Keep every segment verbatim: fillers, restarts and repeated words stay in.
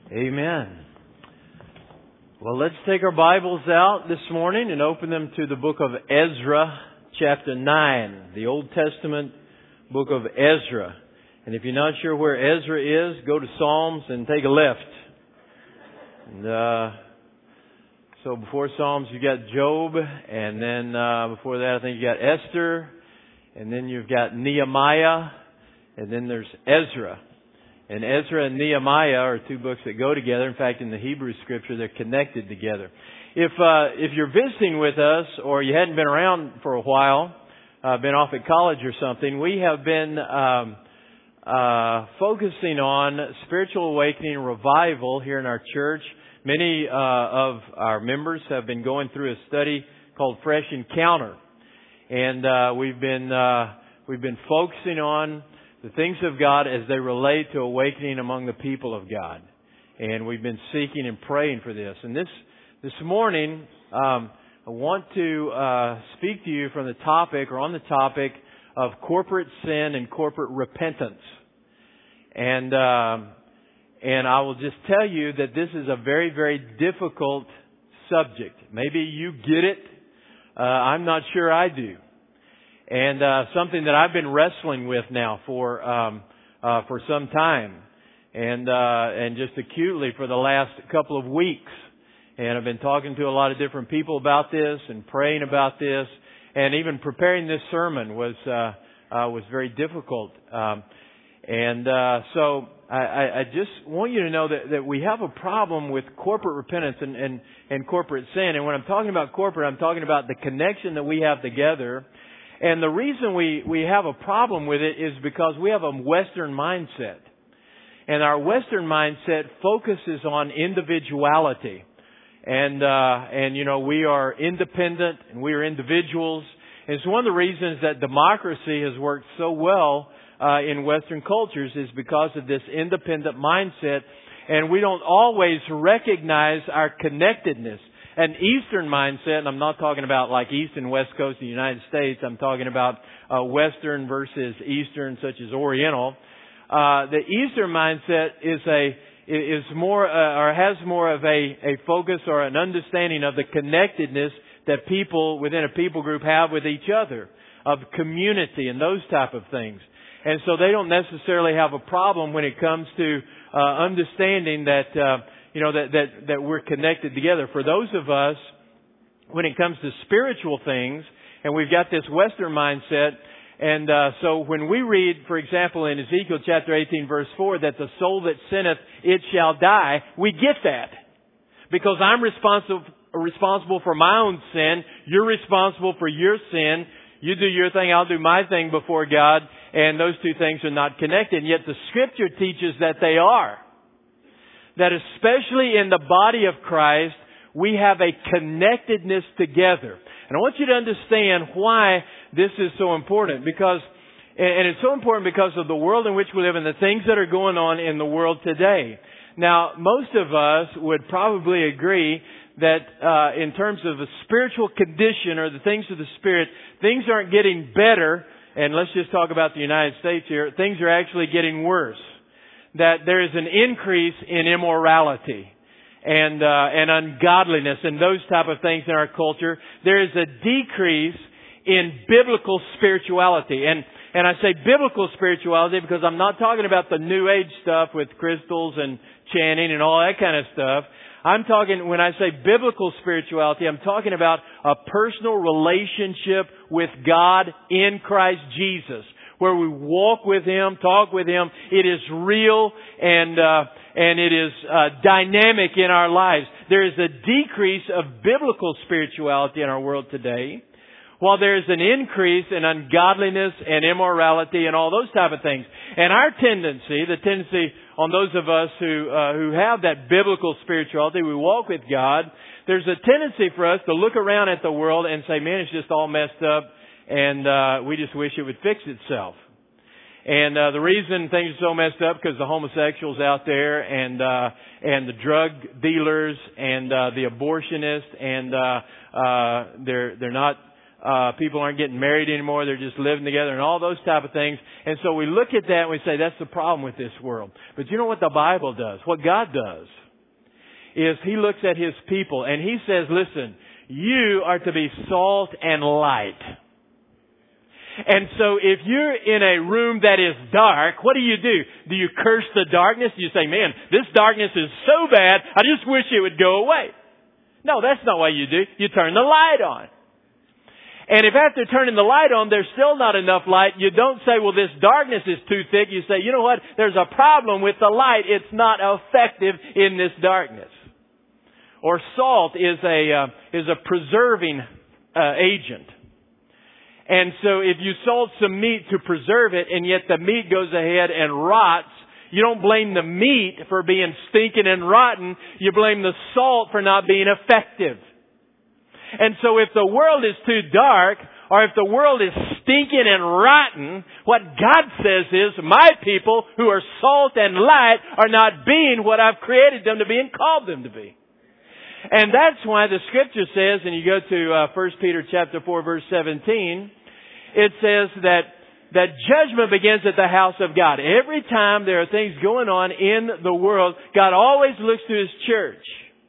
Amen. Well, let's take our Bibles out this morning and open them to the book of Ezra, chapter nine, the Old Testament book of Ezra. And if you're not sure where Ezra is, go to Psalms and take a left. And uh, so before Psalms, you got Job, and then uh, before that, I think you got Esther, and then you've got Nehemiah, and then there's Ezra. And Ezra and Nehemiah are two books that go together. In fact, in the Hebrew Scripture, they're connected together. If uh, if you're visiting with us, or you hadn't been around for a while, uh, been off at college or something, we have been um, uh, focusing on spiritual awakening and revival here in our church. Many uh, of our members have been going through a study called Fresh Encounter, and uh, we've been uh, we've been focusing on the things of God as they relate to awakening among the people of God. And we've been seeking and praying for this. And this this morning, um, I want to uh, speak to you from the topic, or on the topic, of corporate sin and corporate repentance. And um, and I will just tell you that this is a very, very difficult subject. Maybe you get it. Uh, I'm not sure I do. And uh, something that I've been wrestling with now for um, uh, for some time, and uh, and just acutely for the last couple of weeks. And I've been talking to a lot of different people about this and praying about this, and even preparing this sermon was uh, uh, was very difficult. Um, and uh, so I, I just want you to know that, that we have a problem with corporate repentance and, and, and corporate sin. And when I'm talking about corporate, I'm talking about the connection that we have together. And the reason we, we have a problem with it is because we have a Western mindset. And our Western mindset focuses on individuality. And, uh, and you know, we are independent and we are individuals. And it's one of the reasons that democracy has worked so well uh, in Western cultures is because of this independent mindset. And we don't always recognize our connectedness. An Eastern mindset, and I'm not talking about like East and West Coast of the United States. I'm talking about uh, Western versus Eastern, such as Oriental. Uh, the Eastern mindset is a is more uh, or has more of a, a focus or an understanding of the connectedness that people within a people group have with each other, of community and those type of things. And so they don't necessarily have a problem when it comes to uh, understanding that. Uh, You know, that, that, that we're connected together. For those of us, when it comes to spiritual things, and we've got this Western mindset, and uh, so when we read, for example, in Ezekiel chapter eighteen, verse four, that the soul that sinneth, it shall die, we get that. Because I'm responsible, responsible for my own sin, you're responsible for your sin, you do your thing, I'll do my thing before God, and those two things are not connected. Yet the Scripture teaches that they are. That especially in the body of Christ, we have a connectedness together. And I want you to understand why this is so important. Because, and it's so important because of the world in which we live and the things that are going on in the world today. Now, most of us would probably agree that uh, in terms of the spiritual condition or the things of the Spirit, things aren't getting better. And let's just talk about the United States here. Things are actually getting worse. That there is an increase in immorality and uh, and ungodliness and those type of things in our culture. There is a decrease in biblical spirituality. And and I say biblical spirituality because I'm not talking about the New Age stuff with crystals and chanting and all that kind of stuff. I'm talking, when I say biblical spirituality, I'm talking about a personal relationship with God in Christ Jesus, where we walk with Him, talk with Him. It is real and uh, and it is uh, dynamic in our lives. There is a decrease of biblical spirituality in our world today, while there is an increase in ungodliness and immorality and all those type of things. And our tendency, the tendency on those of us who uh, who have that biblical spirituality, we walk with God, there's a tendency for us to look around at the world and say, man, it's just all messed up. And uh, we just wish it would fix itself. And uh, the reason things are so messed up because the homosexuals out there and uh, and the drug dealers and uh, the abortionists and uh, uh, they're they're not Uh, people aren't getting married anymore. They're just living together and all those type of things. And so we look at that and we say, that's the problem with this world. But you know what the Bible does? What God does is He looks at His people and He says, listen, you are to be salt and light. And so if you're in a room that is dark, what do you do? Do you curse the darkness? Do you say, man, this darkness is so bad, I just wish it would go away? No, that's not what you do. You turn the light on. And if after turning the light on, there's still not enough light, you don't say, well, this darkness is too thick. You say, you know what? There's a problem with the light. It's not effective in this darkness. Or salt is a, uh, is a preserving uh, agent. And so if you salt some meat to preserve it and yet the meat goes ahead and rots, you don't blame the meat for being stinking and rotten. You blame the salt for not being effective. And so if the world is too dark or if the world is stinking and rotten, what God says is, my people who are salt and light are not being what I've created them to be and called them to be. And that's why the Scripture says, and you go to uh, First Peter chapter four, verse seventeen, it says that that judgment begins at the house of God. Every time there are things going on in the world, God always looks to His church.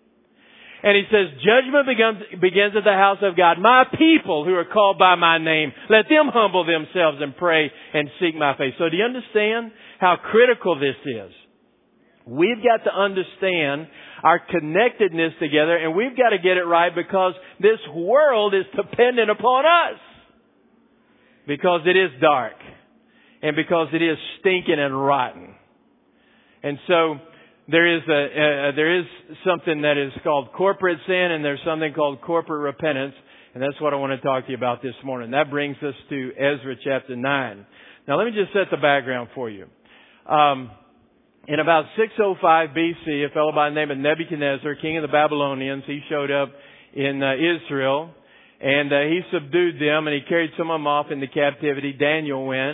And He says, judgment begins, begins at the house of God. My people who are called by my name, let them humble themselves and pray and seek my face. So do you understand how critical this is? We've got to understand our connectedness together, and we've got to get it right because this world is dependent upon us. Because it is dark. And because it is stinking and rotten. And so there is a uh, there is something that is called corporate sin, and there's something called corporate repentance. And that's what I want to talk to you about this morning. That brings us to Ezra chapter nine. Now let me just set the background for you. Um, in about six oh five B C, a fellow by the name of Nebuchadnezzar, king of the Babylonians, he showed up in uh, Israel. And uh, he subdued them, and he carried some of them off into captivity. Daniel went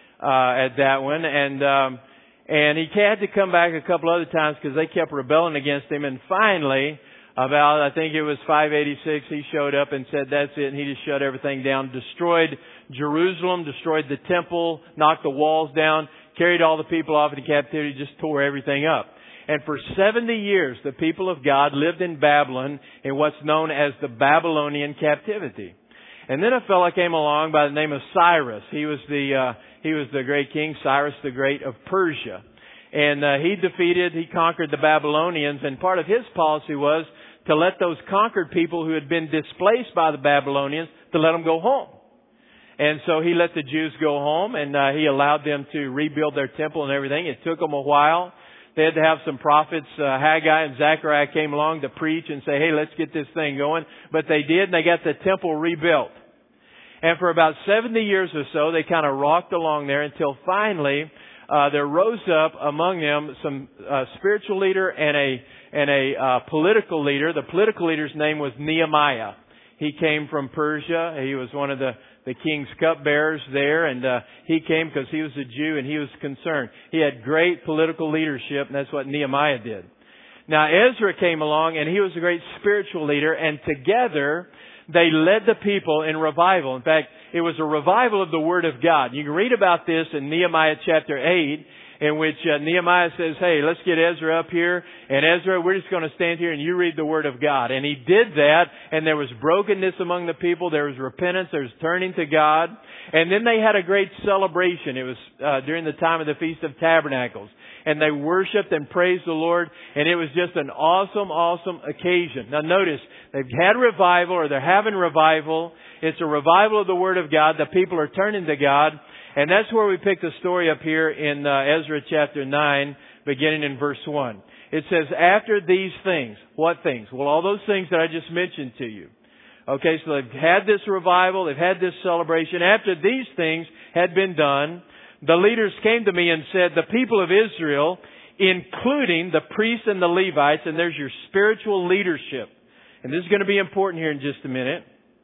uh, at that one, and um, and he had to come back a couple other times because they kept rebelling against him. And finally, about I think it was five eighty-six, he showed up and said, "That's it." And he just shut everything down, destroyed Jerusalem, destroyed the temple, knocked the walls down, carried all the people off into captivity, just tore everything up. And for seventy years, the people of God lived in Babylon in what's known as the Babylonian captivity. And then a fellow came along by the name of Cyrus. He was the uh, he was the great king, Cyrus the Great of Persia. And uh, he defeated, he conquered the Babylonians. And part of his policy was to let those conquered people who had been displaced by the Babylonians, to let them go home. And so he let the Jews go home, and uh, he allowed them to rebuild their temple and everything. It took them a while. They had to have some prophets, uh, Haggai and Zechariah came along to preach and say, hey, let's get this thing going. But they did, and they got the temple rebuilt. And for about seventy years or so, they kind of rocked along there until finally uh, there rose up among them some uh, spiritual leader and a and a uh, political leader. The political leader's name was Nehemiah. He came from Persia. He was one of the the king's cupbearers there, and uh, he came because he was a Jew and he was concerned. He had great political leadership, and that's what Nehemiah did. Now Ezra came along, and he was a great spiritual leader, and together they led the people in revival. In fact, it was a revival of the Word of God. You can read about this in Nehemiah chapter eight, in which uh, Nehemiah says, hey, let's get Ezra up here. And Ezra, we're just going to stand here and you read the Word of God. And he did that, and there was brokenness among the people. There was repentance. There was turning to God. And then they had a great celebration. It was uh, during the time of the Feast of Tabernacles. And they worshiped and praised the Lord. And it was just an awesome, awesome occasion. Now notice, they've had revival, or they're having revival. It's a revival of the Word of God. The people are turning to God. And that's where we pick the story up here in uh, Ezra chapter nine, beginning in verse one. It says, after these things. What things? Well, all those things that I just mentioned to you. Okay, so they've had this revival, they've had this celebration. After these things had been done, the leaders came to me and said, the people of Israel, including the priests and the Levites, and there's your spiritual leadership. And this is going to be important here in just a minute.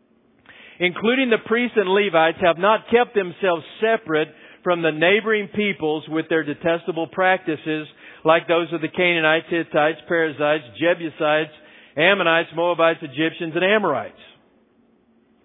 Including the priests and Levites, have not kept themselves separate from the neighboring peoples with their detestable practices, like those of the Canaanites, Hittites, Perizzites, Jebusites, Ammonites, Moabites, Egyptians, and Amorites.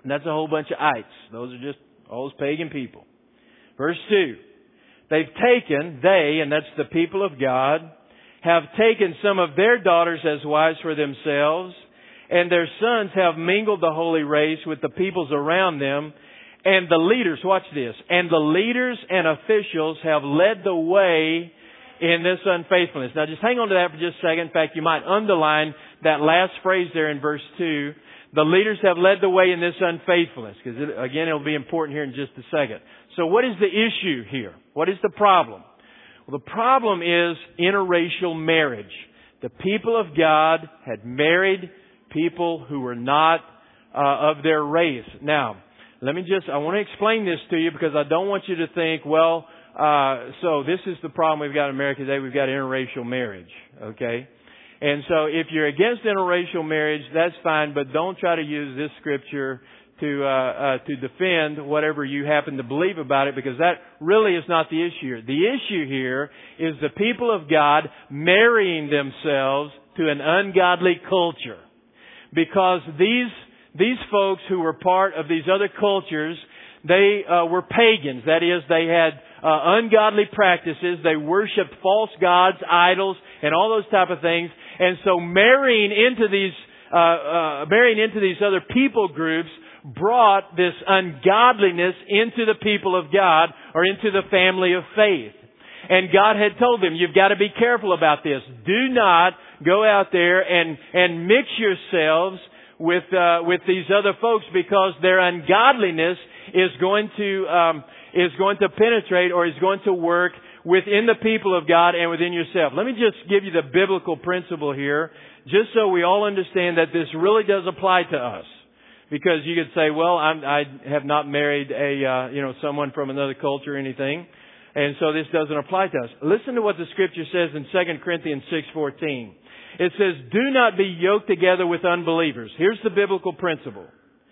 And that's a whole bunch of ites. Those are just all those pagan people. Verse two. They've taken, they, and that's the people of God, have taken some of their daughters as wives for themselves, and their sons have mingled the holy race with the peoples around them, and the leaders, watch this, and the leaders and officials have led the way in this unfaithfulness. Now just hang on to that for just a second. In fact, you might underline that last phrase there in verse two. The leaders have led the way in this unfaithfulness. Because it, again, it'll be important here in just a second. So what is the issue here? What is the problem? Well, the problem is interracial marriage. The people of God had married people who were not uh, of their race. Now, let me just, I want to explain this to you because I don't want you to think, well, uh, so this is the problem we've got in America today. We've got interracial marriage. Okay? And so if you're against interracial marriage, that's fine, but don't try to use this scripture to uh, uh, to defend whatever you happen to believe about it, because that really is not the issue here. The issue here is the people of God marrying themselves to an ungodly culture. Because these these folks who were part of these other cultures, they uh, were pagans. That is, they had uh, ungodly practices. They worshipped false gods, idols, and all those type of things. And so marrying into these uh, uh, marrying into these other people groups brought this ungodliness into the people of God or into the family of faith. And God had told them, you've got to be careful about this. Do not go out there and and mix yourselves with uh, with these other folks, because their ungodliness is going to um, is going to penetrate or is going to work within the people of God and within yourself. Let me just give you the biblical principle here, just so we all understand that this really does apply to us. Because you could say, well, I'm, I have not married a uh, you know someone from another culture or anything, and so this doesn't apply to us. Listen to what the Scripture says in Second Corinthians six fourteen. It says, "Do not be yoked together with unbelievers." Here's the biblical principle.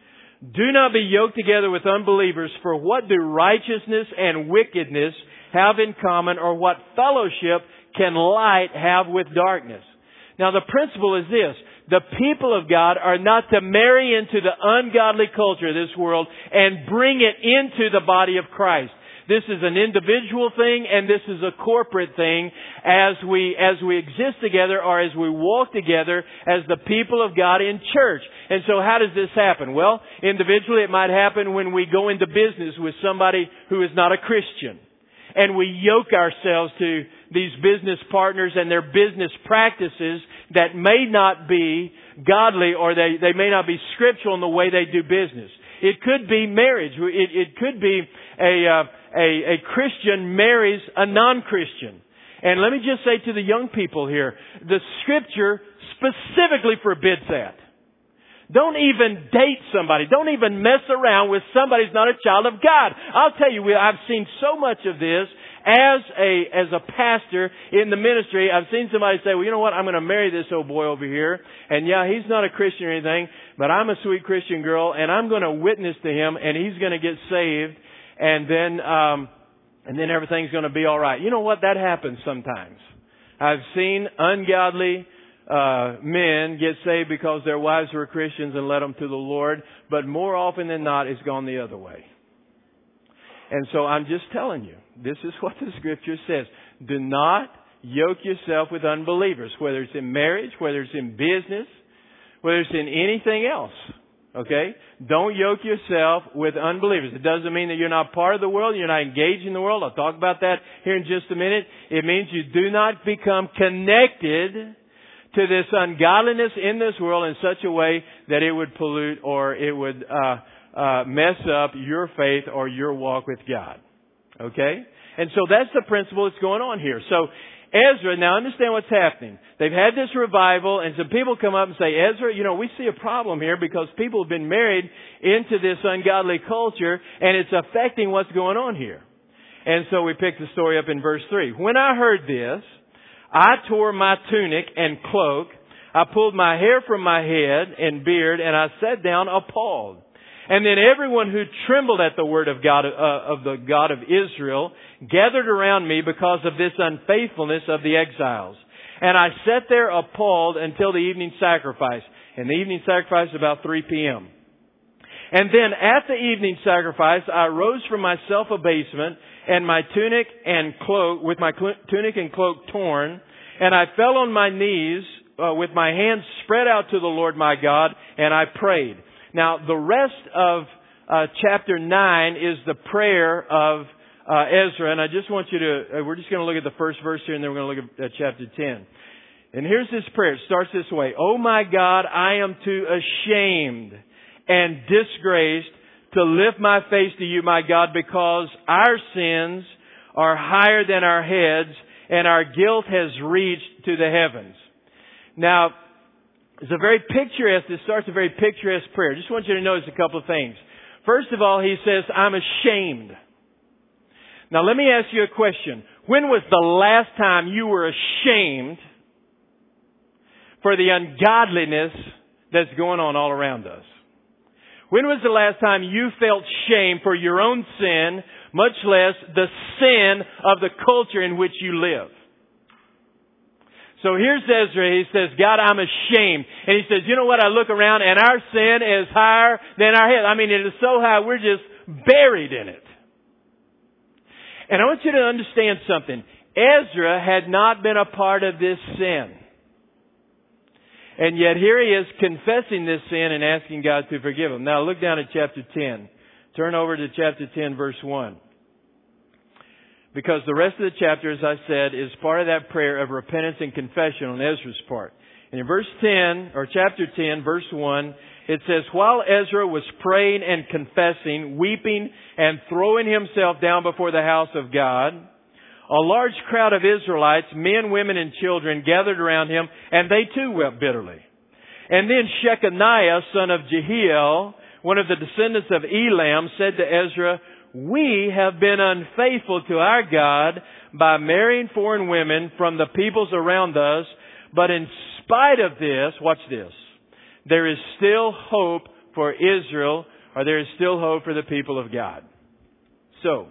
Do not be yoked together with unbelievers, for what do righteousness and wickedness have in common, or what fellowship can light have with darkness? Now the principle is this. The people of God are not to marry into the ungodly culture of this world and bring it into the body of Christ. This is an individual thing, and this is a corporate thing as we as we exist together, or as we walk together as the people of God in church. And so how does this happen? Well, individually it might happen when we go into business with somebody who is not a Christian, and we yoke ourselves to these business partners and their business practices that may not be godly, or they, they may not be scriptural in the way they do business. It could be marriage. It, it could be a, uh, a, a Christian marries a non-Christian. And let me just say to the young people here, the Scripture specifically forbids that. Don't even date somebody. Don't even mess around with somebody who's not a child of God. I'll tell you, I've seen so much of this as a as a pastor in the ministry. I've seen somebody say, well, you know what? I'm going to marry this old boy over here. And yeah, he's not a Christian or anything, but I'm a sweet Christian girl, and I'm going to witness to him, and he's going to get saved, and then um, and then everything's going to be all right. You know what? That happens sometimes. I've seen ungodly Uh, men get saved because their wives were Christians and led them to the Lord. But more often than not, it's gone the other way. And so I'm just telling you, this is what the Scripture says. Do not yoke yourself with unbelievers, whether it's in marriage, whether it's in business, whether it's in anything else. Okay? Don't yoke yourself with unbelievers. It doesn't mean that you're not part of the world, you're not engaged in the world. I'll talk about that here in just a minute. It means you do not become connected to this ungodliness in this world in such a way that it would pollute or it would uh, uh, mess up your faith or your walk with God. Okay? And so that's the principle that's going on here. So Ezra, now understand what's happening. They've had this revival, and some people come up and say, Ezra, you know, we see a problem here because people have been married into this ungodly culture, and it's affecting what's going on here. And so we pick the story up in verse three. When I heard this, I tore my tunic and cloak. I pulled my hair from my head and beard, and I sat down appalled. And then everyone who trembled at the word of God, uh, of the God of Israel, gathered around me because of this unfaithfulness of the exiles. And I sat there appalled until the evening sacrifice. And the evening sacrifice is about three p.m. And then at the evening sacrifice, I rose from my self-abasement and my tunic and cloak, with my cl- tunic and cloak torn, and I fell on my knees uh, with my hands spread out to the Lord my God, and I prayed. Now, the rest of uh, chapter nine is the prayer of uh, Ezra, and I just want you to, uh, we're just going to look at the first verse here, and then we're going to look at uh, chapter ten. And here's this prayer. It starts this way. Oh my God, I am too ashamed and disgraced to lift my face to you, my God, because our sins are higher than our heads and our guilt has reached to the heavens. Now, it's a very picturesque, it starts a very picturesque prayer. Just want you to notice a couple of things. First of all, he says, I'm ashamed. Now let me ask you a question. When was the last time you were ashamed for the ungodliness that's going on all around us? When was the last time you felt shame for your own sin, much less the sin of the culture in which you live? So here's Ezra. He says, God, I'm ashamed. And he says, you know what? I look around and our sin is higher than our head. I mean, it is so high, we're just buried in it. And I want you to understand something. Ezra had not been a part of this sin. And yet here he is confessing this sin and asking God to forgive him. Now look down at chapter ten. Turn over to chapter ten, verse one. Because the rest of the chapter, as I said, is part of that prayer of repentance and confession on Ezra's part. And in verse ten, or chapter ten, verse one, it says, while Ezra was praying and confessing, weeping and throwing himself down before the house of God, a large crowd of Israelites, men, women, and children gathered around him, and they too wept bitterly. And then Shechaniah, son of Jehiel, one of the descendants of Elam, said to Ezra, we have been unfaithful to our God by marrying foreign women from the peoples around us, but in spite of this, watch this, there is still hope for Israel, or there is still hope for the people of God. So,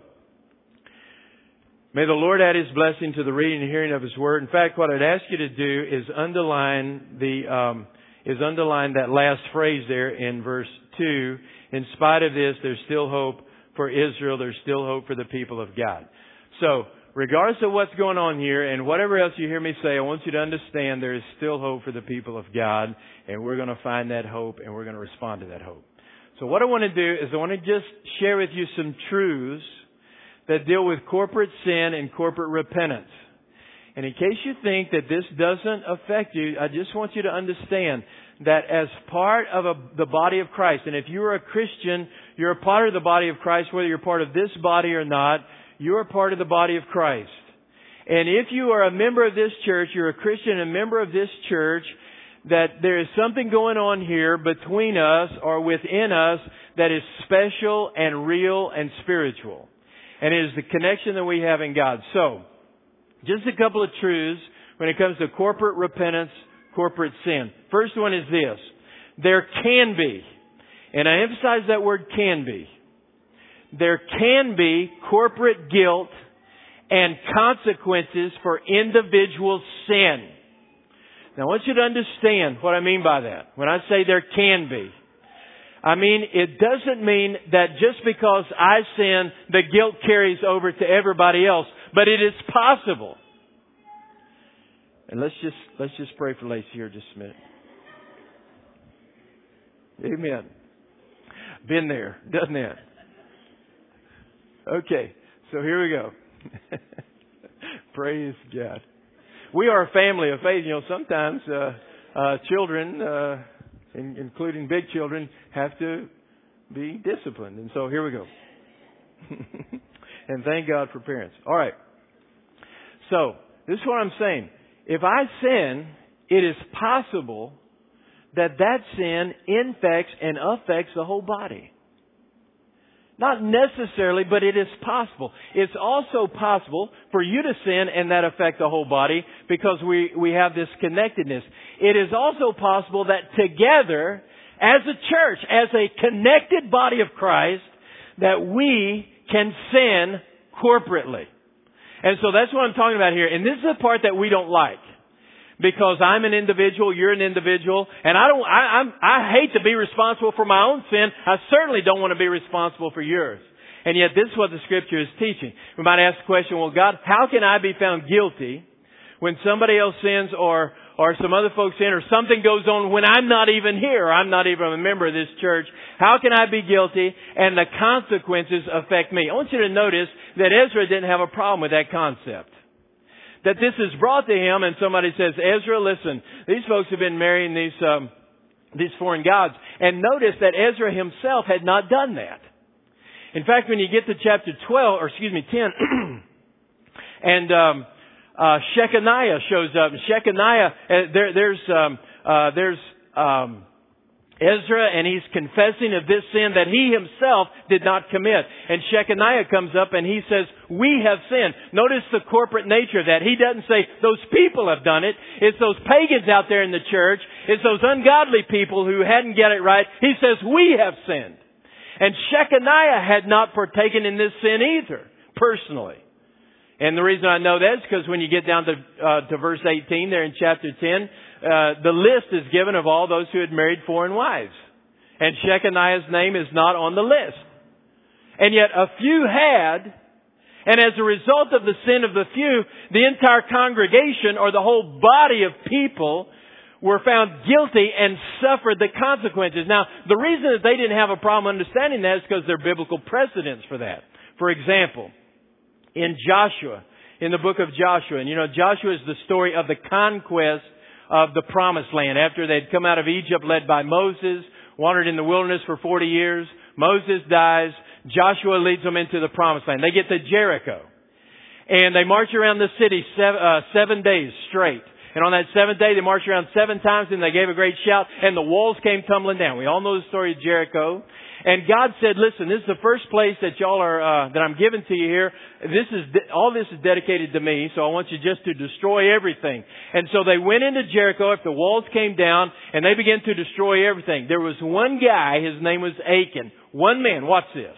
may the Lord add His blessing to the reading and hearing of His Word. In fact, what I'd ask you to do is underline the um, is underline that last phrase there in verse two. In spite of this, there's still hope for Israel. There's still hope for the people of God. So, regardless of what's going on here and whatever else you hear me say, I want you to understand there is still hope for the people of God, and we're going to find that hope and we're going to respond to that hope. So, what I want to do is I want to just share with you some truths that deal with corporate sin and corporate repentance. And in case you think that this doesn't affect you, I just want you to understand that as part of a, the body of Christ, and if you're a Christian, you're a part of the body of Christ, whether you're part of this body or not, you're a part of the body of Christ. And if you are a member of this church, you're a Christian, a member of this church, that there is something going on here between us or within us that is special and real and spiritual. And it is the connection that we have in God. So, just a couple of truths when it comes to corporate repentance, corporate sin. First one is this. There can be, and I emphasize that word can be, there can be corporate guilt and consequences for individual sin. Now I want you to understand what I mean by that. When I say there can be, I mean, it doesn't mean that just because I sin, the guilt carries over to everybody else. But it is possible. And let's just let's just pray for Lacey here just a minute. Amen. Been there, done that. Okay, so here we go. Praise God. We are a family of faith. You know, sometimes uh, uh, children... Uh, including big children, have to be disciplined. And so here we go. And thank God for parents. All right. So, this is what I'm saying. If I sin, it is possible that that sin infects and affects the whole body. Not necessarily, but it is possible. It's also possible for you to sin and that affect the whole body because we, we have this connectedness. It is also possible that together, as a church, as a connected body of Christ, that we can sin corporately. And so that's what I'm talking about here. And this is the part that we don't like. because I'm an individual, you're an individual, and I don't, I, I'm, I hate to be responsible for my own sin. I certainly don't want to be responsible for yours. And yet this is what the Scripture is teaching. We might ask the question, well, God, how can I be found guilty when somebody else sins or, or some other folks sin or something goes on when I'm not even here or I'm not even a member of this church? How can I be guilty and the consequences affect me? I want you to notice that Ezra didn't have a problem with that concept. That this is brought to him and somebody says, Ezra, listen, these folks have been marrying these, um, these foreign gods. And notice that Ezra himself had not done that. In fact, when you get to chapter twelve, or excuse me, ten, and um, uh, Shechaniah shows up. Shechaniah, uh, there, there's um, uh, there's um, Ezra, and he's confessing of this sin that he himself did not commit. And Shechaniah comes up and he says, "We have sinned." Notice the corporate nature of that. He doesn't say those people have done it. It's those pagans out there in the church. It's those ungodly people who hadn't get it right. He says, "We have sinned." And Shechaniah had not partaken in this sin either, personally. And the reason I know that is because when you get down to, uh, to verse eighteen there in chapter ten, uh, the list is given of all those who had married foreign wives. And Shechaniah's name is not on the list. And yet a few had, and as a result of the sin of the few, the entire congregation or the whole body of people were found guilty and suffered the consequences. Now, the reason that they didn't have a problem understanding that is because there are biblical precedents for that. For example, in Joshua, in the book of Joshua, and you know, Joshua is the story of the conquest of the Promised Land. After they'd come out of Egypt led by Moses, wandered in the wilderness for forty years, Moses dies, Joshua leads them into the Promised Land. They get to Jericho. And they march around the city seven, uh, seven days straight. And on that seventh day, they marched around seven times and they gave a great shout and the walls came tumbling down. We all know the story of Jericho. And God said, listen, this is the first place that y'all are, uh, that I'm giving to you here. This is, de- all this is dedicated to me. So I want you just to destroy everything. And so they went into Jericho after the walls came down and they began to destroy everything. There was one guy, his name was Achan. One man, watch this.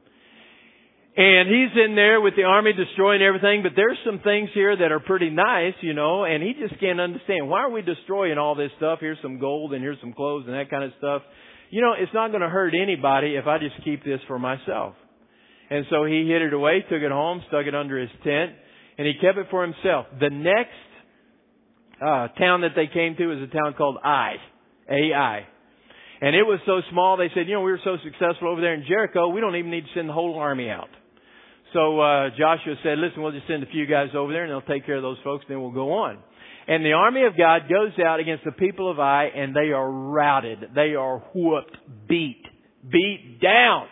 And he's in there with the army destroying everything, but there's some things here that are pretty nice, you know, and he just can't understand. Why are we destroying all this stuff? Here's some gold and here's some clothes and that kind of stuff. You know, it's not going to hurt anybody if I just keep this for myself. And so he hid it away, took it home, stuck it under his tent, and he kept it for himself. The next uh, town that they came to was a town called Ai, A I. And it was so small, they said, you know, we were so successful over there in Jericho, we don't even need to send the whole army out. So uh, Joshua said, listen, we'll just send a few guys over there and they'll take care of those folks, and then we'll go on. And the army of God goes out against the people of Ai, and they are routed. They are whooped, beat, beat down.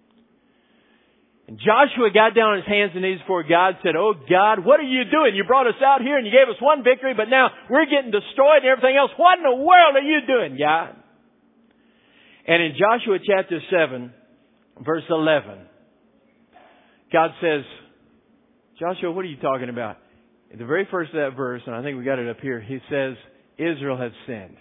And Joshua got down on his hands and knees before God and said, oh God, what are you doing? You brought us out here and you gave us one victory, but now we're getting destroyed and everything else. What in the world are you doing, God? And in Joshua chapter seven, verse eleven, God says, Joshua, what are you talking about? In the very first of that verse, and I think we got it up here, he says, Israel has sinned.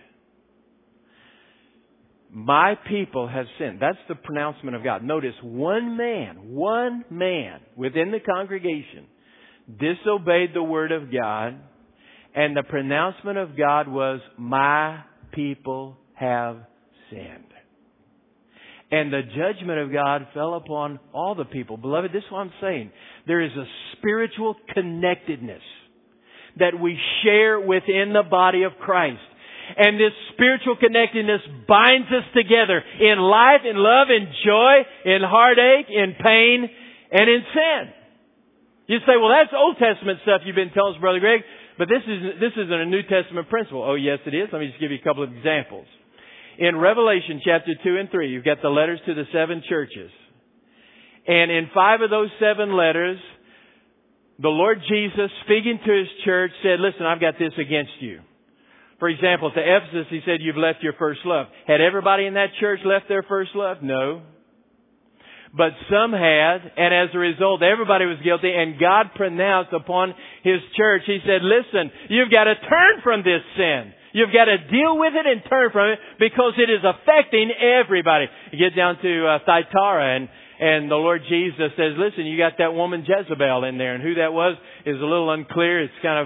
My people have sinned. That's the pronouncement of God. Notice, one man, one man within the congregation disobeyed the word of God, and the pronouncement of God was, my people have sinned. And the judgment of God fell upon all the people. Beloved, this is what I'm saying. There is a spiritual connectedness that we share within the body of Christ. And this spiritual connectedness binds us together in life, in love, in joy, in heartache, in pain, and in sin. You say, well, that's Old Testament stuff you've been telling us, Brother Greg, but this is this isn't a New Testament principle. Oh, yes, it is. Let me just give you a couple of examples. In Revelation chapter two and three, you've got the letters to the seven churches. And in five of those seven letters, the Lord Jesus, speaking to His church, said, listen, I've got this against you. For example, to Ephesus, He said, you've left your first love. Had everybody in that church left their first love? No. But some had, and as a result, everybody was guilty, and God pronounced upon His church, He said, listen, you've got to turn from this sin. You've got to deal with it and turn from it because it is affecting everybody. You get down to uh, Thyatira and, and the Lord Jesus says, listen, you got that woman Jezebel in there. And who that was is a little unclear. It's kind of uh,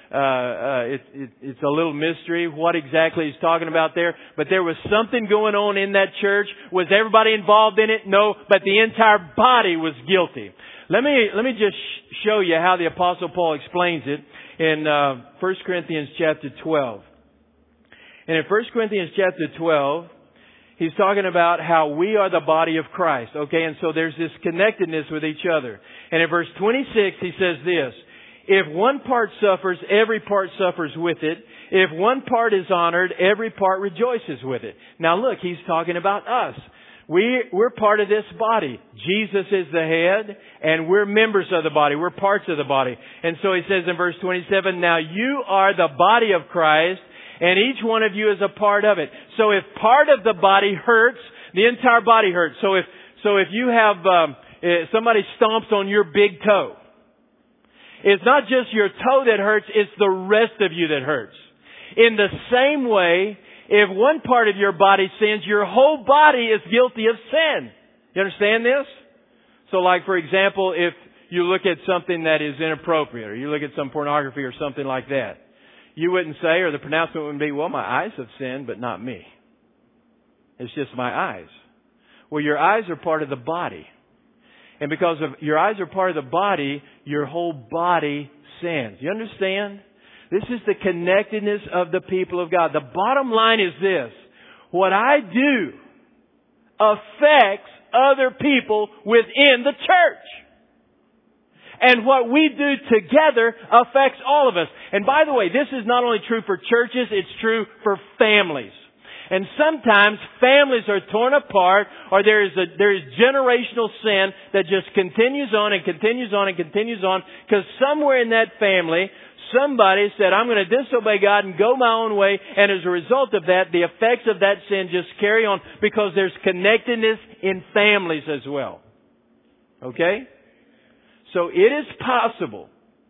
uh, uh, it, it, it's a little mystery what exactly he's talking about there. But there was something going on in that church. Was everybody involved in it? No, but the entire body was guilty. Let me, let me just show you how the Apostle Paul explains it in, uh, First Corinthians chapter twelve. And in First Corinthians chapter twelve, he's talking about how we are the body of Christ. Okay, and so there's this connectedness with each other. And in verse twenty-six, he says this: if one part suffers, every part suffers with it. If one part is honored, every part rejoices with it. Now look, he's talking about us. We, we're part of this body. Jesus is the head, and we're members of the body. We're parts of the body. And so he says in verse twenty-seven, now you are the body of Christ, and each one of you is a part of it. So if part of the body hurts, the entire body hurts. So if, so if you have, um, somebody stomps on your big toe, it's not just your toe that hurts, it's the rest of you that hurts. In the same way, if one part of your body sins, your whole body is guilty of sin. You understand this? So like, for example, if you look at something that is inappropriate, or you look at some pornography or something like that, you wouldn't say, or the pronouncement wouldn't be, well, my eyes have sinned, but not me. It's just my eyes. Well, your eyes are part of the body. And because of your eyes are part of the body, your whole body sins. You understand? This is the connectedness of the people of God. The bottom line is this: what I do affects other people within the church. And what we do together affects all of us. And by the way, this is not only true for churches, it's true for families. And sometimes families are torn apart, or there is a, there is generational sin that just continues on and continues on and continues on, because somewhere in that family, somebody said, I'm going to disobey God and go my own way. And as a result of that, the effects of that sin just carry on, because there's connectedness in families as well. Okay? So it is possible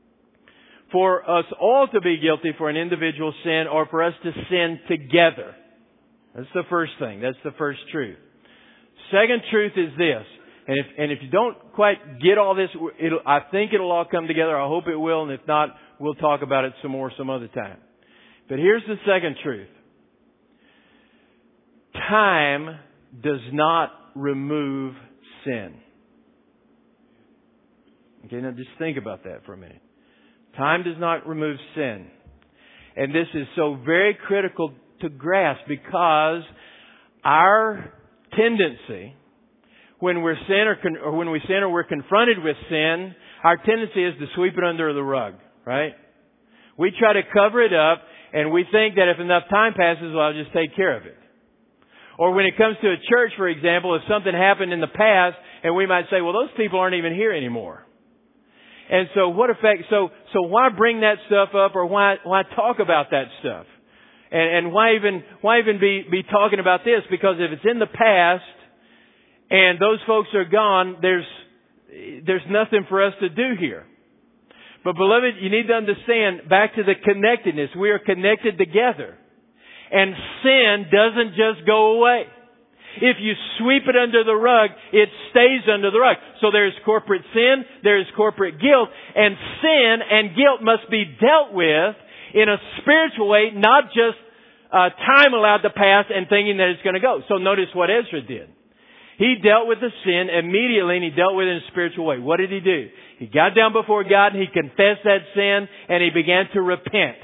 for us all to be guilty for an individual sin, or for us to sin together. That's the first thing. That's the first truth. Second truth is this. And if, and if you don't quite get all this, it'll, I think it'll all come together. I hope it will. And if not, we'll talk about it some more some other time. But here's the second truth. Time does not remove sin. Okay, now just think about that for a minute. Time does not remove sin. And this is so very critical to grasp, because our tendency, when we're sin or, con- or when we sin or we're confronted with sin, our tendency is to sweep it under the rug, right? We try to cover it up, and we think that if enough time passes, well, I'll just take care of it. Or when it comes to a church, for example, if something happened in the past, and we might say, well, those people aren't even here anymore. And so what effect, so, so why bring that stuff up, or why, why talk about that stuff? And, and why even, why even be, be talking about this? Because if it's in the past and those folks are gone, there's, there's nothing for us to do here. But beloved, you need to understand, back to the connectedness. We are connected together. And sin doesn't just go away. If you sweep it under the rug, it stays under the rug. So there's corporate sin, there's corporate guilt, and sin and guilt must be dealt with in a spiritual way, not just uh, time allowed to pass and thinking that it's going to go. So notice what Ezra did. He dealt with the sin immediately, and he dealt with it in a spiritual way. What did he do? He got down before God, and he confessed that sin, and he began to repent.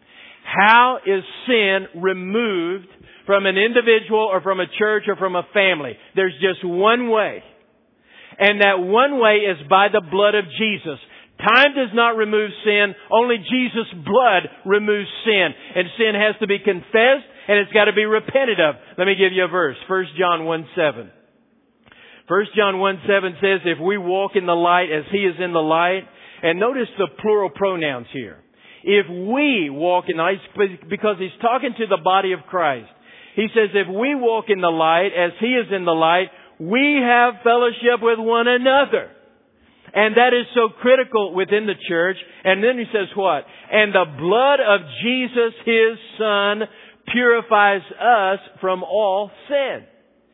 How is sin removed from an individual or from a church or from a family? There's just one way. And that one way is by the blood of Jesus. Time does not remove sin. Only Jesus' blood removes sin. And sin has to be confessed, and it's got to be repented of. Let me give you a verse. First John one seven. First John one seven says, if we walk in the light as He is in the light. And notice the plural pronouns here. If we walk in the light, because He's talking to the body of Christ. He says, if we walk in the light as He is in the light, we have fellowship with one another. And that is so critical within the church. And then he says what? And the blood of Jesus, His Son, purifies us from all sin.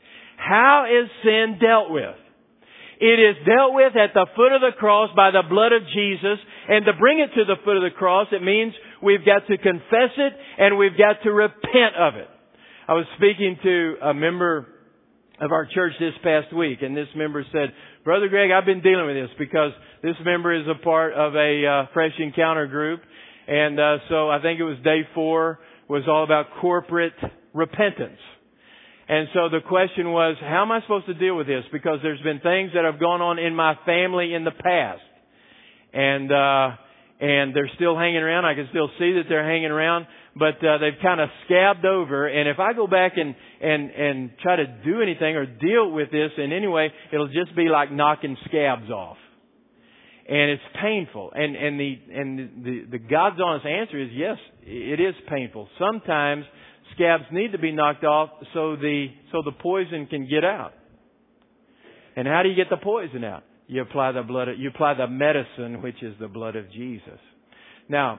How is sin dealt with? It is dealt with at the foot of the cross by the blood of Jesus. And to bring it to the foot of the cross, it means we've got to confess it, and we've got to repent of it. I was speaking to a member of our church this past week, and this member said, Brother Greg, I've been dealing with this because this member is a part of a uh, Fresh Encounter group, and uh, so I think it was day four was all about corporate repentance. And so the question was, how am I supposed to deal with this? Because there's been things that have gone on in my family in the past. And, uh, and they're still hanging around. I can still see that they're hanging around, but, uh, they've kind of scabbed over. And if I go back and, and, and try to do anything or deal with this in any way, it'll just be like knocking scabs off. And it's painful. And, and the, and the, the God's honest answer is yes, it is painful. Sometimes scabs need to be knocked off so the so the poison can get out. And how do you get the poison out? You apply the blood. Of, you apply the medicine, which is the blood of Jesus. Now,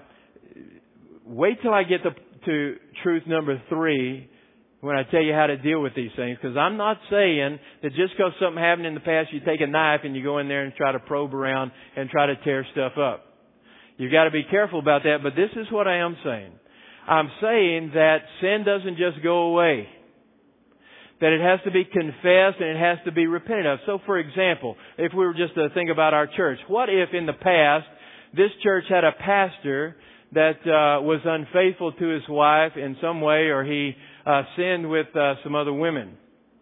wait till I get to, to truth number three when I tell you how to deal with these things. Because I'm not saying that just because something happened in the past, you take a knife and you go in there and try to probe around and try to tear stuff up. You've got to be careful about that. But this is what I am saying. I'm saying that sin doesn't just go away. That it has to be confessed and it has to be repented of. So, for example, if we were just to think about our church, what if in the past this church had a pastor that uh, was unfaithful to his wife in some way, or he uh, sinned with uh, some other women,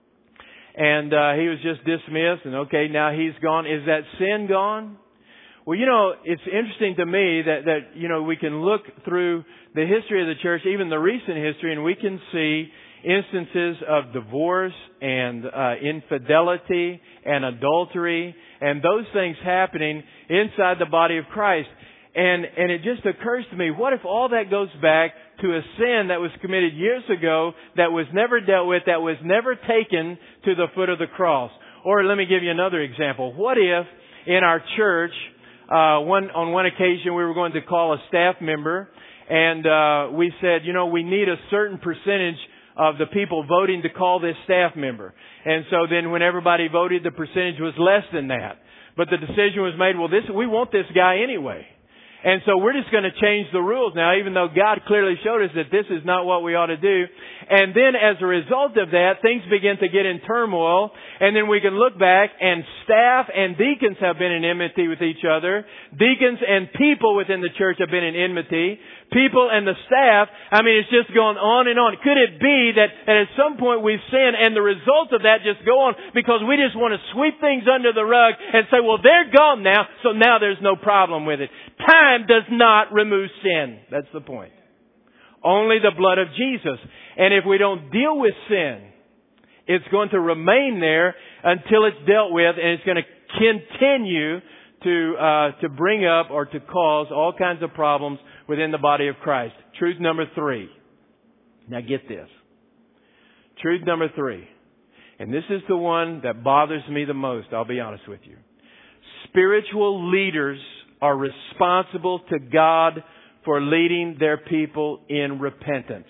and uh, he was just dismissed, and okay, now he's gone. Is that sin gone? Well, you know, it's interesting to me that, that, you know, we can look through the history of the church, even the recent history, and we can see instances of divorce and uh, infidelity and adultery and those things happening inside the body of Christ. And, and it just occurs to me, what if all that goes back to a sin that was committed years ago, that was never dealt with, that was never taken to the foot of the cross? Or let me give you another example. What if in our church, Uh, one, on one occasion we were going to call a staff member, and, uh, we said, you know, we need a certain percentage of the people voting to call this staff member. And so then when everybody voted, the percentage was less than that. But the decision was made, well, this, we want this guy anyway. And so we're just going to change the rules now, even though God clearly showed us that this is not what we ought to do. And then as a result of that, things begin to get in turmoil. And then we can look back, and staff and deacons have been in enmity with each other. Deacons and people within the church have been in enmity. People and the staff, I mean, it's just going on and on. Could it be that, that at some point we've sinned and the result of that just go on because we just want to sweep things under the rug and say, well, they're gone now, so now there's no problem with it. Time does not remove sin. That's the point. Only the blood of Jesus. And if we don't deal with sin, it's going to remain there until it's dealt with, and it's going to continue to uh, to bring up or to cause all kinds of problems within the body of Christ. Truth number three. Now get this. Truth number three. And this is the one that bothers me the most, I'll be honest with you. Spiritual leaders are responsible to God for leading their people in repentance.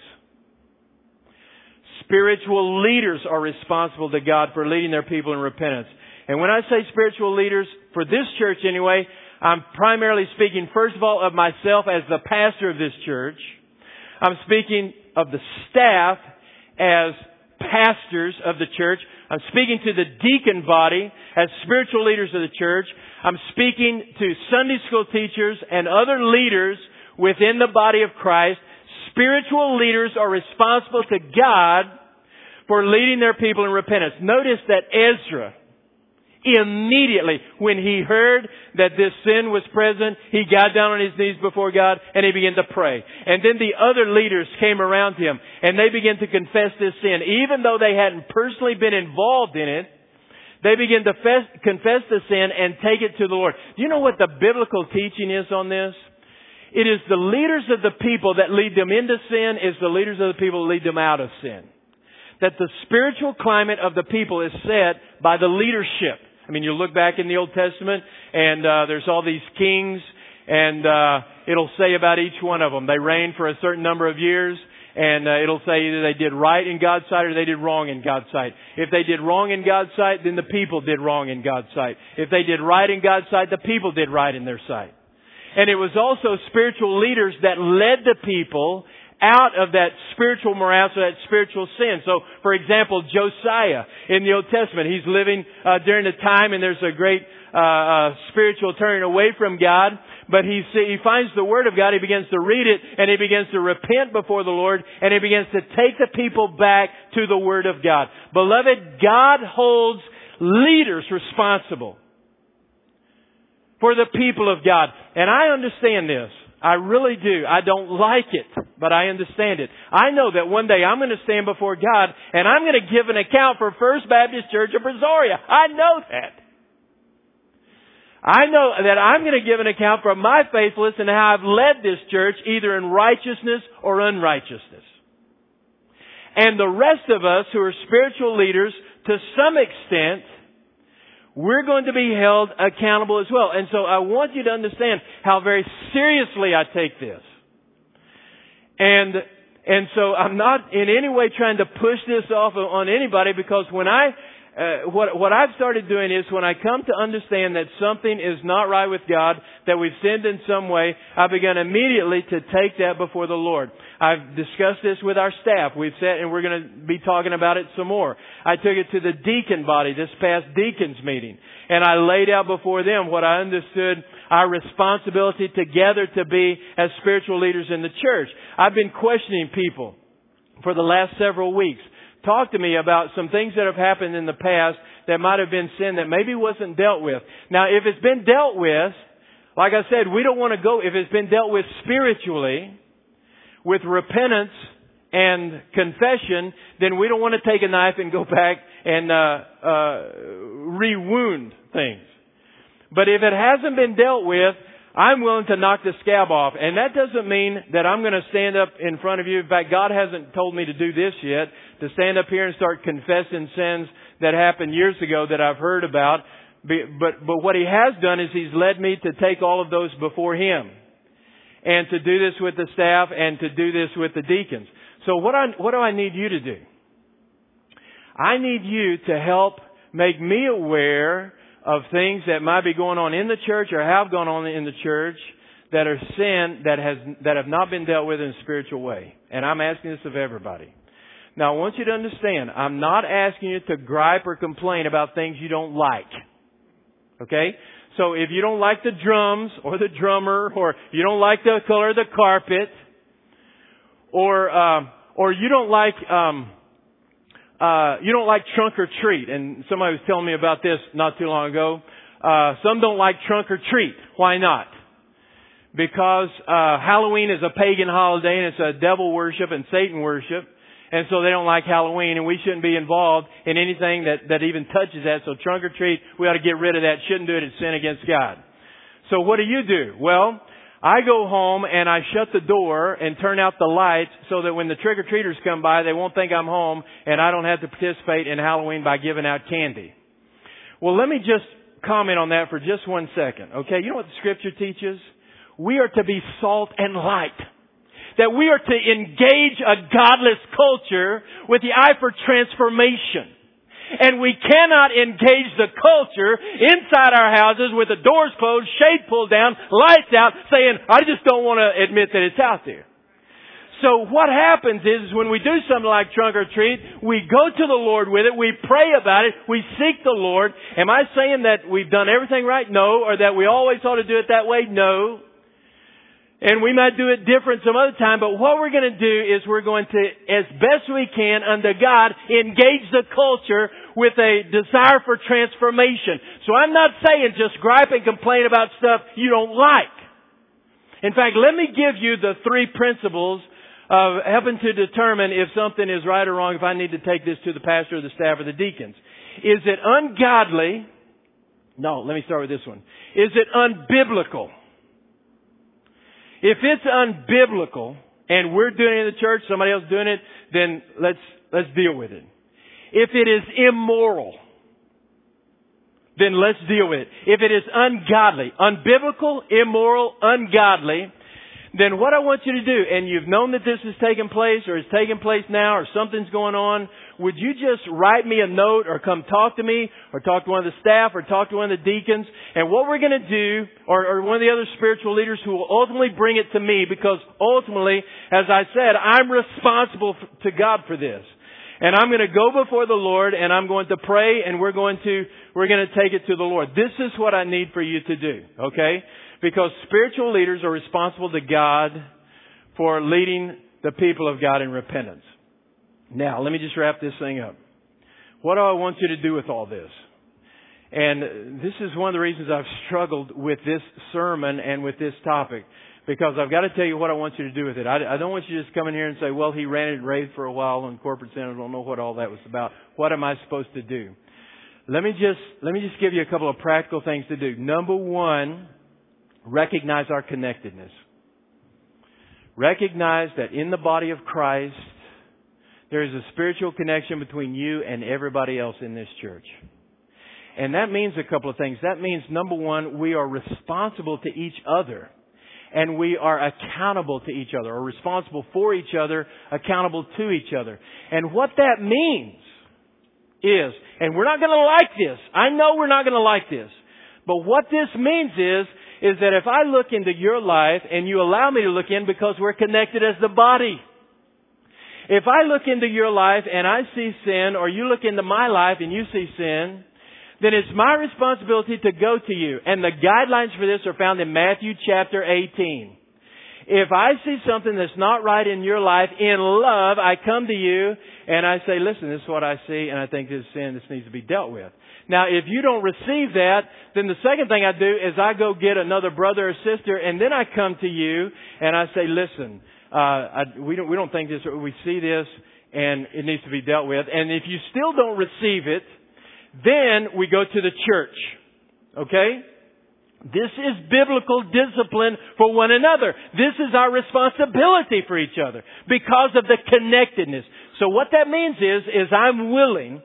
Spiritual leaders are responsible to God for leading their people in repentance. And when I say spiritual leaders, for this church anyway, I'm primarily speaking, first of all, of myself as the pastor of this church. I'm speaking of the staff as pastors of the church. I'm speaking to the deacon body as spiritual leaders of the church. I'm speaking to Sunday school teachers and other leaders within the body of Christ. Spiritual leaders are responsible to God for leading their people in repentance. Notice that Ezra, immediately when he heard that this sin was present, he got down on his knees before God and he began to pray. And then the other leaders came around him and they began to confess this sin. Even though they hadn't personally been involved in it, they began to fess, confess the sin and take it to the Lord. Do you know what the biblical teaching is on this? It is the leaders of the people that lead them into sin, is the leaders of the people that lead them out of sin. That the spiritual climate of the people is set by the leadership. I mean, you look back in the Old Testament and uh, there's all these kings, and uh, it'll say about each one of them, they reigned for a certain number of years, and uh, it'll say either they did right in God's sight or they did wrong in God's sight. If they did wrong in God's sight, then the people did wrong in God's sight. If they did right in God's sight, the people did right in their sight. And it was also spiritual leaders that led the people out of that spiritual morass or that spiritual sin. So, for example, Josiah in the Old Testament, he's living uh, during a time and there's a great uh, uh, spiritual turning away from God. But he he finds the Word of God, he begins to read it, and he begins to repent before the Lord, and he begins to take the people back to the Word of God. Beloved, God holds leaders responsible for the people of God. And I understand this. I really do. I don't like it, but I understand it. I know that one day I'm going to stand before God, and I'm going to give an account for First Baptist Church of Brazoria. I know that. I know that I'm going to give an account for my faithfulness and how I've led this church either in righteousness or unrighteousness. And the rest of us who are spiritual leaders, to some extent, we're going to be held accountable as well. And so I want you to understand how very seriously I take this. And and so I'm not in any way trying to push this off on anybody, because when I Uh, what, what I've started doing is when I come to understand that something is not right with God, that we've sinned in some way, I begin immediately to take that before the Lord. I've discussed this with our staff. We've said, and we're going to be talking about it some more. I took it to the deacon body this past deacons meeting, and I laid out before them what I understood our responsibility together to be as spiritual leaders in the church. I've been questioning people for the last several weeks. Talk to me about some things that have happened in the past that might have been sin that maybe wasn't dealt with. Now, if it's been dealt with, like I said, we don't want to go, if it's been dealt with spiritually, with repentance and confession, then we don't want to take a knife and go back and uh, uh, re-wound things. But if it hasn't been dealt with, I'm willing to knock the scab off. And that doesn't mean that I'm going to stand up in front of you. In fact, God hasn't told me to do this yet, to stand up here and start confessing sins that happened years ago that I've heard about. But, but what He has done is He's led me to take all of those before Him, and to do this with the staff, and to do this with the deacons. So what, I, what do I need you to do? I need you to help make me aware of things that might be going on in the church or have gone on in the church that are sin that has that have not been dealt with in a spiritual way. And I'm asking this of everybody. Now, I want you to understand, I'm not asking you to gripe or complain about things you don't like. Okay? So if you don't like the drums or the drummer, or you don't like the color of the carpet, or uh, or you don't like um, Uh, you don't like trunk or treat. And somebody was telling me about this not too long ago. Uh, some don't like trunk or treat. Why not? Because uh, Halloween is a pagan holiday, and it's a devil worship and Satan worship. And so they don't like Halloween, and we shouldn't be involved in anything that, that even touches that. So trunk or treat, we ought to get rid of that. Shouldn't do it. It's sin against God. So what do you do? Well, I go home and I shut the door and turn out the lights so that when the trick-or-treaters come by, they won't think I'm home, and I don't have to participate in Halloween by giving out candy. Well, let me just comment on that for just one second. Okay, you know what the Scripture teaches? We are to be salt and light. That we are to engage a godless culture with the eye for transformation. And we cannot engage the culture inside our houses with the doors closed, shade pulled down, lights out, saying, I just don't want to admit that it's out there. So what happens is, is when we do something like trunk or treat, we go to the Lord with it, we pray about it, we seek the Lord. Am I saying that we've done everything right? No. Or that we always ought to do it that way? No. And we might do it different some other time, but what we're going to do is we're going to, as best we can, under God, engage the culture with a desire for transformation. So I'm not saying just gripe and complain about stuff you don't like. In fact, let me give you the three principles of helping to determine if something is right or wrong, if I need to take this to the pastor or the staff or the deacons. Is it ungodly? No, let me start with this one. Is it unbiblical? If it's unbiblical and we're doing it in the church, somebody else doing it, then let's let's deal with it. If it is immoral, then let's deal with it. If it is ungodly, unbiblical, immoral, ungodly, then what I want you to do, and you've known that this is taking place or is taking place now or something's going on, would you just write me a note or come talk to me or talk to one of the staff or talk to one of the deacons? And what we're going to do, or, or one of the other spiritual leaders who will ultimately bring it to me, because ultimately, as I said, I'm responsible to God for this. And I'm going to go before the Lord and I'm going to pray and we're going to, we're going to take it to the Lord. This is what I need for you to do. Okay? Because spiritual leaders are responsible to God for leading the people of God in repentance. Now, let me just wrap this thing up. What do I want you to do with all this? And this is one of the reasons I've struggled with this sermon and with this topic. Because I've got to tell you what I want you to do with it. I, I don't want you to just come in here and say, well, he ranted and raved for a while on corporate center. I don't know what all that was about. What am I supposed to do? Let me just, let me just give you a couple of practical things to do. Number one, recognize our connectedness. Recognize that in the body of Christ, there is a spiritual connection between you and everybody else in this church. And that means a couple of things. That means, number one, we are responsible to each other. And we are accountable to each other, or responsible for each other, accountable to each other. And what that means is, and we're not going to like this. I know we're not going to like this. But what this means is, is that if I look into your life and you allow me to look in because we're connected as the body. If I look into your life and I see sin, or you look into my life and you see sin, then it's my responsibility to go to you. And the guidelines for this are found in Matthew chapter eighteen. If I see something that's not right in your life, in love, I come to you and I say, listen, this is what I see and I think this is sin. This needs to be dealt with. Now, if you don't receive that, then the second thing I do is I go get another brother or sister and then I come to you and I say, listen, uh, I, we don't, we don't think this, we see this and it needs to be dealt with. And if you still don't receive it, then we go to the church. Okay? This is biblical discipline for one another. This is our responsibility for each other because of the connectedness. So what that means is, is I'm willing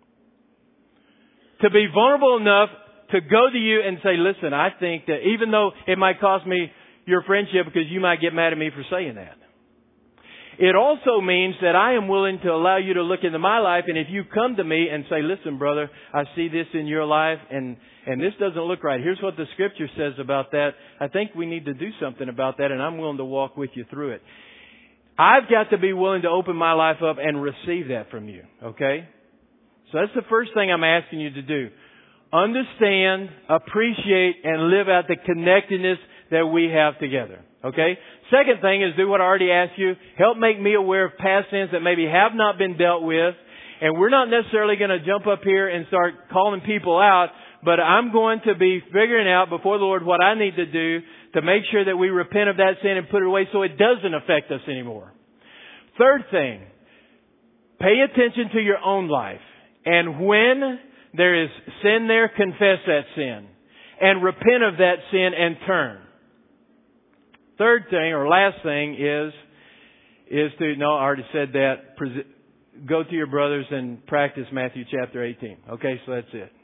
to be vulnerable enough to go to you and say, listen, I think that even though it might cost me your friendship because you might get mad at me for saying that. It also means that I am willing to allow you to look into my life, and if you come to me and say, listen, brother, I see this in your life and, and this doesn't look right. Here's what the Scripture says about that. I think we need to do something about that, and I'm willing to walk with you through it. I've got to be willing to open my life up and receive that from you. Okay? So that's the first thing I'm asking you to do. Understand, appreciate, and live out the connectedness that we have together. Okay? Second thing is do what I already asked you. Help make me aware of past sins that maybe have not been dealt with. And we're not necessarily going to jump up here and start calling people out, but I'm going to be figuring out before the Lord what I need to do to make sure that we repent of that sin and put it away so it doesn't affect us anymore. Third thing, pay attention to your own life. And when there is sin there, confess that sin. And repent of that sin and turn. Third thing, or last thing, is is to, no, I already said that, go to your brothers and practice Matthew chapter eighteen. Okay, so that's it.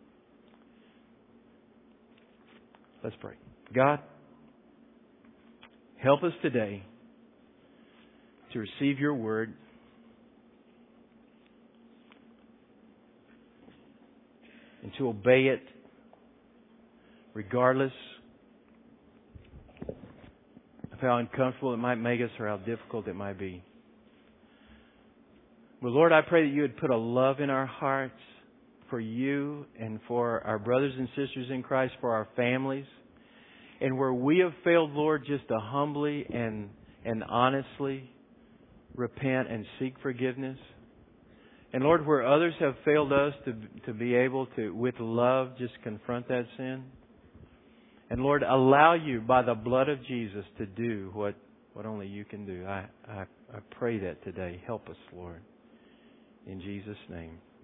Let's pray. God, help us today to receive your word and to obey it regardless of how uncomfortable it might make us or how difficult it might be. But Lord, I pray that you would put a love in our hearts for you and for our brothers and sisters in Christ, for our families. And where we have failed, Lord, just to humbly and, and honestly repent and seek forgiveness. And Lord, where others have failed us to, to be able to, with love, just confront that sin. And Lord, allow you by the blood of Jesus to do what, what only you can do. I, I, I pray that today. Help us, Lord. In Jesus' name.